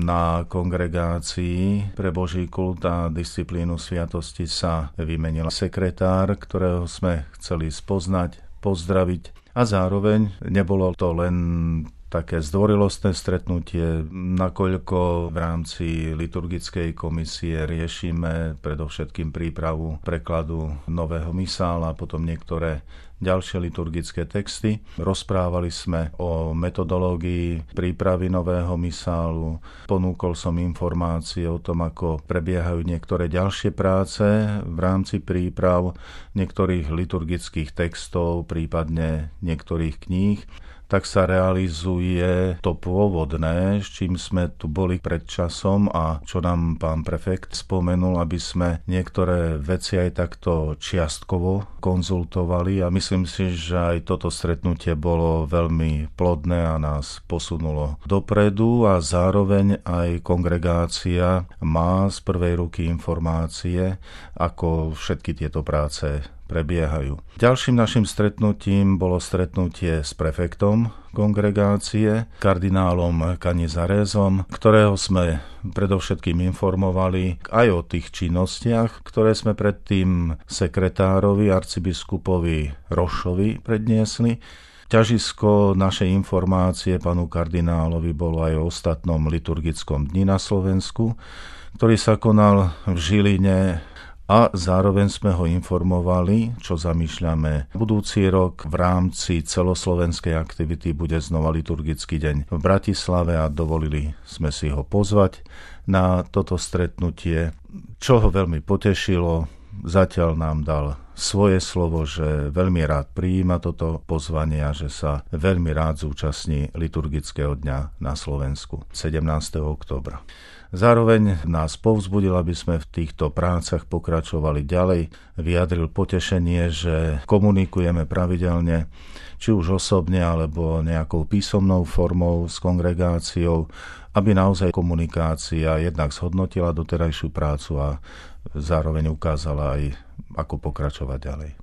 Na kongregácii pre Boží kult a disciplínu sviatosti sa vymenil sekretár, ktorého sme chceli spoznať, pozdraviť. A zároveň nebolo to len také zdvorilostné stretnutie, nakoľko v rámci liturgickej komisie riešime predovšetkým prípravu prekladu nového misála, potom niektoré ďalšie liturgické texty. Rozprávali sme o metodológii prípravy nového misálu. Ponúkol som informácie o tom, ako prebiehajú niektoré ďalšie práce v rámci príprav niektorých liturgických textov, prípadne niektorých kníh. Tak sa realizuje to pôvodné, s čím sme tu boli pred časom a čo nám pán prefekt spomenul, aby sme niektoré veci aj takto čiastkovo konzultovali a myslím si, že aj toto stretnutie bolo veľmi plodné a nás posunulo dopredu a zároveň aj kongregácia má z prvej ruky informácie, ako všetky tieto práce prebiehajú. Ďalším našim stretnutím bolo stretnutie s prefektom kongregácie, kardinálom Canizarezom, ktorého sme predovšetkým informovali aj o tých činnostiach, ktoré sme predtým sekretárovi, arcibiskupovi Rošovi predniesli. Ťažisko našej informácie panu kardinálovi bolo aj o ostatnom liturgickom dni na Slovensku, ktorý sa konal v Žiline, a zároveň sme ho informovali, čo zamýšľame. Budúci rok v rámci celoslovenskej aktivity bude znova liturgický deň v Bratislave a dovolili sme si ho pozvať na toto stretnutie, čo ho veľmi potešilo. Zatiaľ nám dal svoje slovo, že veľmi rád prijíma toto pozvanie a že sa veľmi rád zúčastní liturgického dňa na Slovensku 17. októbra. Zároveň nás povzbudil, aby sme v týchto prácach pokračovali ďalej. Vyjadril potešenie, že komunikujeme pravidelne, či už osobne, alebo nejakou písomnou formou s kongregáciou, aby naozaj komunikácia jednak zhodnotila doterajšiu prácu a zároveň ukázala aj, ako pokračovať ďalej.